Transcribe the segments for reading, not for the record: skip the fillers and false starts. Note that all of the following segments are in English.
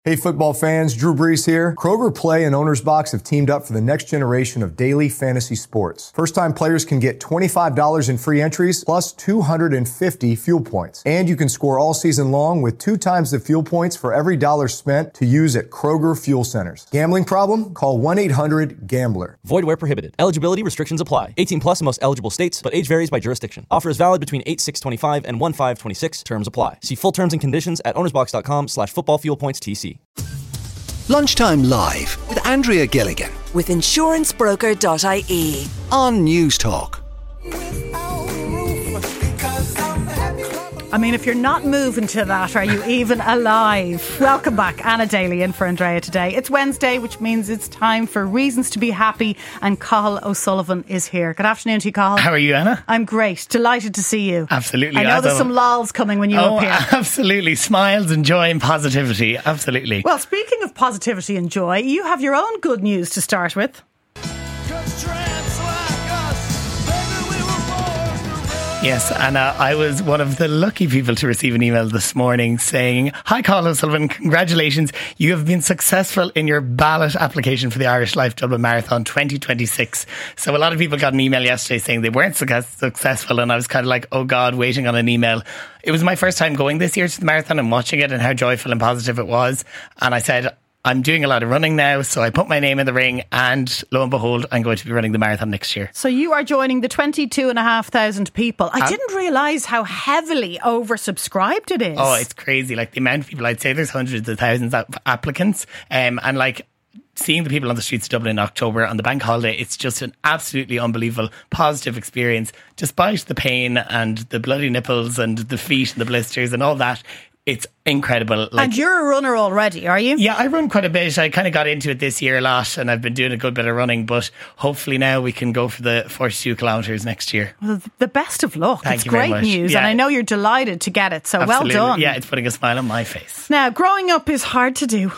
Hey football fans, Drew Brees here. Kroger Play and Owner's Box have teamed up for the next generation of daily fantasy sports. First-time players can get $25 in free entries plus 250 fuel points. And you can score all season long with 2 times the fuel points for every dollar spent to use at Kroger Fuel Centers. Gambling problem? Call 1-800-GAMBLER. Void where prohibited. Eligibility restrictions apply. 18 plus in most eligible states, but age varies by jurisdiction. Offer is valid between 8/6/25 and 1/5/26. Terms apply. See full terms and conditions at ownersbox.com/footballfuelpointstc. Lunchtime Live with Andrea Gilligan with insurancebroker.ie on News Talk. I mean, if you're not moving to that, are you even alive? Welcome back. Anna Daly in for Andrea today. It's Wednesday, which means it's time for Reasons to be Happy, and Cathal O'Sullivan is here. Good afternoon to you, Cathal. How are you, Anna? I'm great. Delighted to see you. Absolutely. I know there's some lols coming when you appear. Absolutely. Smiles and joy and positivity. Absolutely. Well, speaking of positivity and joy, you have your own good news to start with. Yes, Anna, I was one of the lucky people to receive an email this morning saying, "Hi, Cathal O'Sullivan, congratulations. You have been successful in your ballot application for the Irish Life Dublin Marathon 2026. So a lot of people got an email yesterday saying they weren't successful, and I was kind of like, oh God, waiting on an email. It was my first time going this year to the marathon and watching it and how joyful and positive it was. And I said, I'm doing a lot of running now, so I put my name in the ring, and lo and behold, I'm going to be running the marathon next year. So you are joining the 22,500 people. I didn't realise how heavily oversubscribed it is. Oh, it's crazy. Like the amount of people, I'd say there's hundreds of thousands of applicants. And like seeing the people on the streets of Dublin in October on the bank holiday, it's just an absolutely unbelievable, positive experience. Despite the pain and the bloody nipples and the feet and the blisters and all that, it's incredible. And you're a runner already, are you? Yeah, I run quite a bit. I kind of got into it this year a lot, and I've been doing a good bit of running, but hopefully now we can go for the 42 kilometres next year. Well, the best of luck. Thank it's you very great much. news, Yeah. and I know you're delighted to get it, so Absolutely. well done. Yeah, it's putting a smile on my face. Now, growing up is hard to do.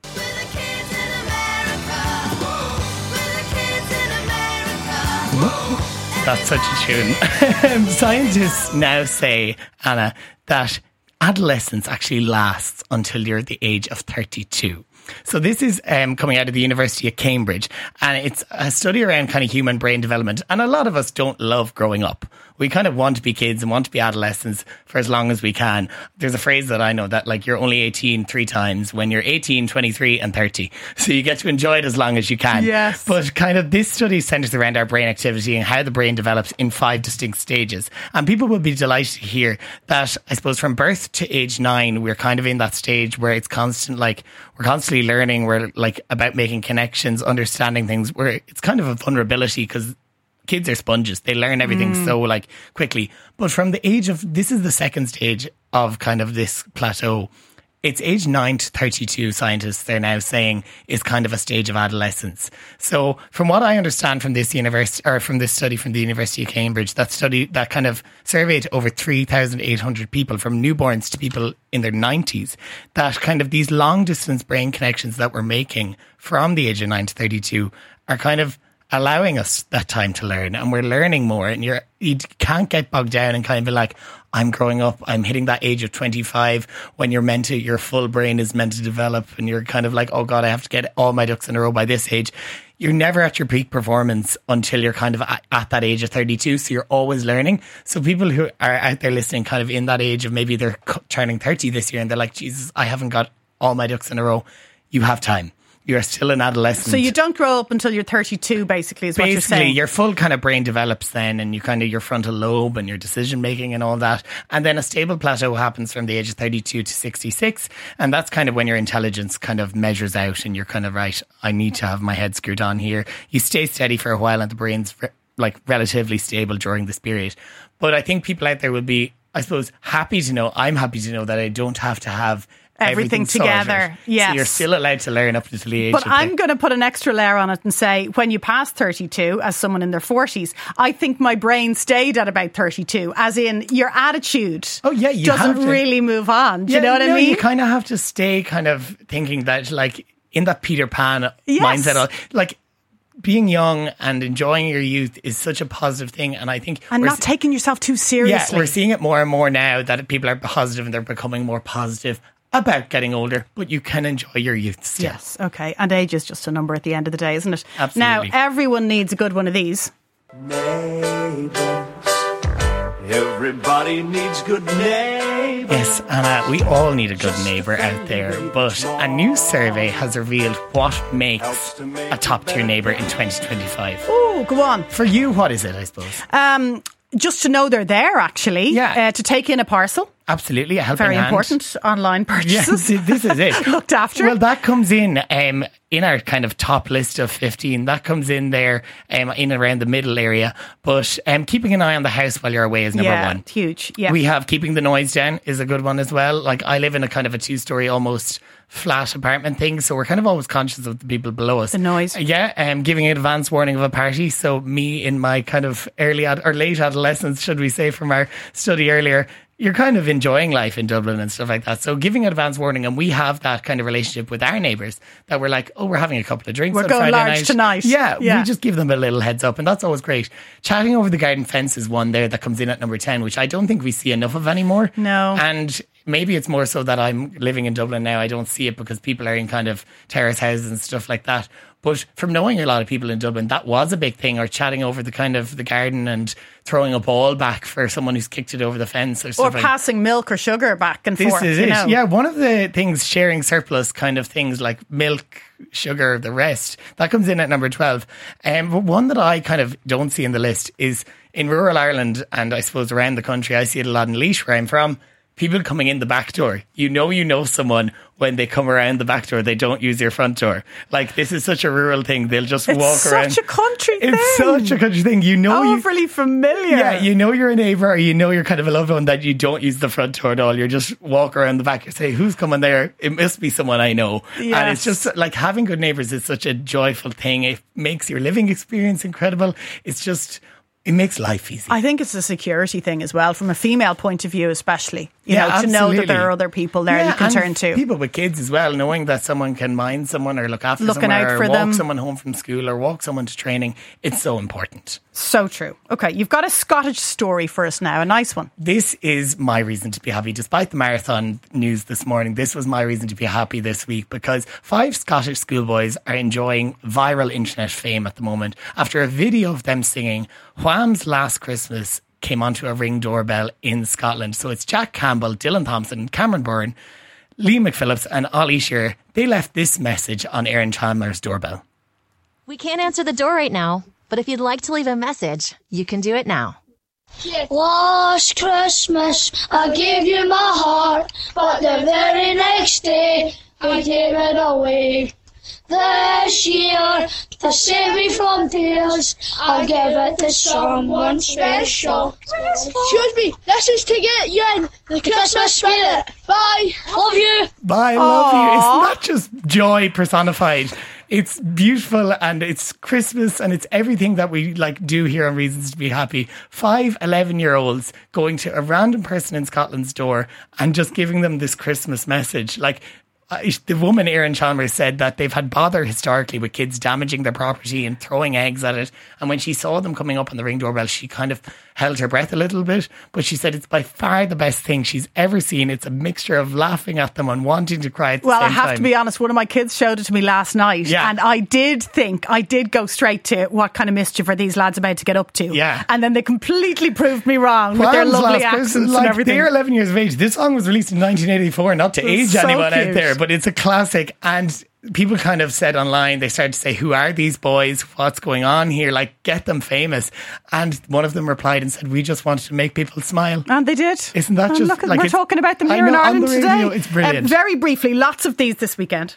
That's such a tune. Scientists now say, Anna, that adolescence actually lasts until you're the age of 32. So this is coming out of the University of Cambridge, and it's a study around kind of human brain development. And a lot of us don't love growing up. We kind of want to be kids and want to be adolescents for as long as we can. There's a phrase that I know that like you're only 18 3 times when you're 18, 23 and 30. So you get to enjoy it as long as you can. Yes. But kind of this study centres around our brain activity and how the brain develops in 5 distinct stages. And people will be delighted to hear that, I suppose, from birth to age 9, we're kind of in that stage where it's constant, like we're constantly learning. We're like about making connections, understanding things, where it's kind of a vulnerability because kids are sponges. They learn everything so like quickly. But from the age of, this is the second stage of kind of this plateau. It's age 9 to 32, scientists they're now saying is kind of a stage of adolescence. So from what I understand from this university, or from this study from the University of Cambridge, that study that kind of surveyed over 3,800 people from newborns to people in their 90s, that kind of these long distance brain connections that we're making from the age of 9 to 32 are kind of allowing us that time to learn, and we're learning more, and you can't get bogged down and kind of be like, I'm growing up, I'm hitting that age of 25 when your full brain is meant to develop, and you're kind of like, oh God, I have to get all my ducks in a row by this age. You're never at your peak performance until you're kind of at that age of 32. So you're always learning. So people who are out there listening kind of in that age of maybe they're turning 30 this year and they're like, Jesus, I haven't got all my ducks in a row. You have time. You're still an adolescent. So you don't grow up until you're 32, basically, is what you're saying. Basically, your full kind of brain develops then, and you kind of your frontal lobe and your decision making and all that. And then a stable plateau happens from the age of 32 to 66. And that's kind of when your intelligence kind of measures out and you're kind of, right, I need to have my head screwed on here. You stay steady for a while and the brain's like relatively stable during this period. But I think people out there will be, I suppose, happy to know, I'm happy to know that I don't have to have everything together. Sorted. Yes. So you're still allowed to learn up until the age. But I'm going to put an extra layer on it and say, when you pass 32, as someone in their 40s, I think my brain stayed at about 32, as in your attitude doesn't really move on. Do you know what I mean? You kind of have to stay kind of thinking that, like, in that Peter Pan mindset, like, being young and enjoying your youth is such a positive thing, and I think not taking yourself too seriously. Yeah, we're seeing it more and more now that people are positive and they're becoming more positive about getting older, but you can enjoy your youth still. Yes, okay. And age is just a number at the end of the day, isn't it? Absolutely. Now, everyone needs a good one of these. Neighbours. Everybody needs good neighbours. Yes, and we all need a good neighbour out there. But a new survey has revealed what makes a top tier neighbour in 2025. Oh, go on. For you, what is it, I suppose? Just to know they're there, actually. Yeah. To take in a parcel. Absolutely, a helping Very hand. important. Online purchases. Yes, this is it. Looked after. Well, that comes in our kind of top list of 15. That comes in there in and around the middle area. But keeping an eye on the house while you're away is number one. It's huge. Yeah. We have keeping the noise down is a good one as well. Like, I live in a kind of a 2-story almost flat apartment thing, so we're kind of always conscious of the people below us. The noise. Yeah, giving an advance warning of a party. So me in my kind of early or late adolescence, should we say, from our study earlier, you're kind of enjoying life in Dublin and stuff like that. So giving an advance warning, and we have that kind of relationship with our neighbours that we're like, oh, we're having a couple of drinks We're on going Friday large night tonight. Yeah, Yeah. we just give them a little heads up, and that's always great. Chatting over the garden fence is one there that comes in at number 10, which I don't think we see enough of anymore. No. And maybe it's more so that I'm living in Dublin now. I don't see it because people are in kind of terrace houses and stuff like that. But from knowing a lot of people in Dublin, that was a big thing, or chatting over the kind of the garden and throwing a ball back for someone who's kicked it over the fence or stuff. Or passing milk or sugar back and forth. This is you it. know. Yeah, one of the things, sharing surplus kind of things like milk, sugar, the rest, that comes in at number 12. But one that I kind of don't see in the list is in rural Ireland, and I suppose around the country, I see it a lot in Laois, where I'm from. People coming in the back door. You know someone when they come around the back door, they don't use your front door. Like, this is such a rural thing. They'll just walk around. It's such a country thing. It's such a country thing. You know, overly familiar. Yeah, you know you're a neighbour, or you know you're kind of a loved one that you don't use the front door at all. You just walk around the back. You say, who's coming there? It must be someone I know. Yes. And it's just like, having good neighbours is such a joyful thing. It makes your living experience incredible. It's just, it makes life easy. I think it's a security thing as well, from a female point of view, especially. You know, to absolutely. know that there are other people there you can and turn to. People with kids as well, knowing that someone can mind someone or look after Looking someone out or for walk them. someone home from school or walk someone to training. It's so important. So true. Okay, you've got a Scottish story for us now, a nice one. This is my reason to be happy. Despite the marathon news this morning, this was my reason to be happy this week, because 5 Scottish schoolboys are enjoying viral internet fame at the moment after a video of them singing Wham's Last Christmas came onto a Ring doorbell in Scotland. So it's Jack Campbell, Dylan Thompson, Cameron Byrne, Lee McPhillips and Ollie Shearer. They left this message on Erin Chandler's doorbell. We can't answer the door right now, but if you'd like to leave a message, you can do it now. Last Christmas I gave you my heart, but the very next day I gave it away. This year, to save me from tears, I'll give it to someone special. Excuse me, this is to get you in the Christmas spirit. Bye, love you. Bye, love you. It's not just joy personified. It's beautiful, and it's Christmas, and it's everything that we like do here on Reasons to Be Happy. 5 11-year-olds going to a random person in Scotland's door and just giving them this Christmas message. Like, the woman, Erin Chandler, said that they've had bother historically with kids damaging their property and throwing eggs at it. And when she saw them coming up on the Ring doorbell, she kind of held her breath a little bit. But she said it's by far the best thing she's ever seen. It's a mixture of laughing at them and wanting to cry at the same time. Well, I have to be honest, one of my kids showed it to me last night. Yeah. And I did go straight to what kind of mischief are these lads about to get up to. Yeah. And then they completely proved me wrong with their lovely accents and everything. They're 11 years of age. This song was released in 1984, not to age so anyone cute. out there, but it's a classic. And people kind of said online, they started to say, who are these boys? What's going on here? Like, get them famous. And one of them replied and said, we just wanted to make people smile. And they did. Isn't that And just look, like, we're it's- talking about them I here in know, on Ireland the radio, today. it's brilliant. Very briefly, lots of these this weekend.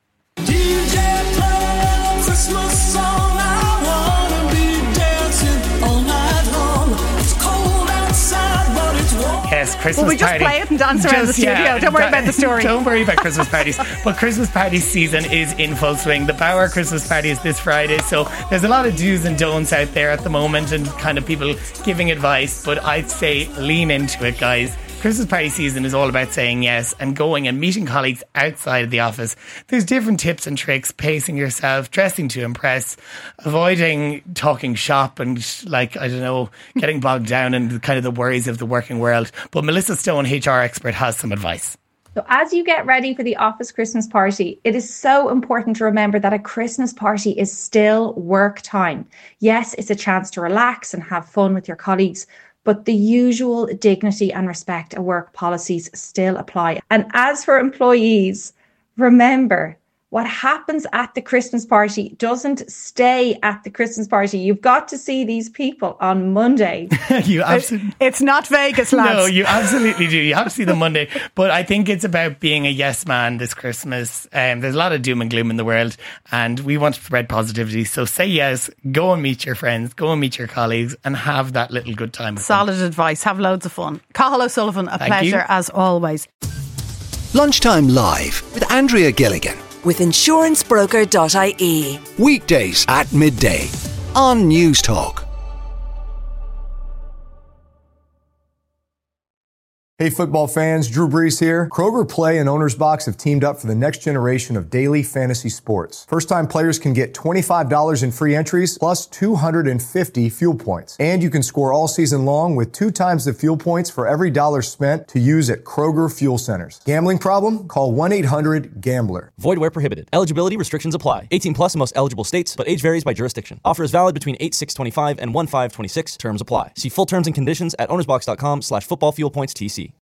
DJ play a Christmas song. I wanna be dancing all night long. It's cold outside, but it's warm. Yes, Christmas Well, we just party. play it and dance around the studio. Don't worry about the story. Don't worry about Christmas parties. But Christmas party season is in full swing. The Bauer Christmas party is this Friday, so there's a lot of do's and don'ts out there at the moment and kind of people giving advice. But I'd say lean into it, guys. Christmas party season is all about saying yes and going and meeting colleagues outside of the office. There's different tips and tricks: pacing yourself, dressing to impress, avoiding talking shop and, like, I don't know, getting bogged down in kind of the worries of the working world. But Melissa Stone, HR expert, has some advice. So as you get ready for the office Christmas party, it is so important to remember that a Christmas party is still work time. Yes, it's a chance to relax and have fun with your colleagues, but the usual dignity and respect at work policies still apply. And as for employees, remember, what happens at the Christmas party doesn't stay at the Christmas party. You've got to see these people on Monday. It's not Vegas, lads. No, you absolutely do. You have to see them Monday. But I think it's about being a yes man this Christmas. There's a lot of doom and gloom in the world, and we want to spread positivity. So say yes, go and meet your friends, go and meet your colleagues, and have that little good time. Solid advice. Have loads of fun. Cathal O'Sullivan, a pleasure as always. Lunchtime Live with Andrea Gilligan. With insurancebroker.ie. Weekdays at midday on News Talk. Hey football fans, Drew Brees here. Kroger Play and Owner's Box have teamed up for the next generation of daily fantasy sports. First-time players can get $25 in free entries plus 250 fuel points. And you can score all season long with 2 times the fuel points for every dollar spent to use at Kroger Fuel Centers. Gambling problem? Call 1-800-GAMBLER. Void where prohibited. Eligibility restrictions apply. 18 plus in most eligible states, but age varies by jurisdiction. Offer is valid between 8/6/25 and 1/5/26. Terms apply. See full terms and conditions at ownersbox.com/footballfuelpointstc.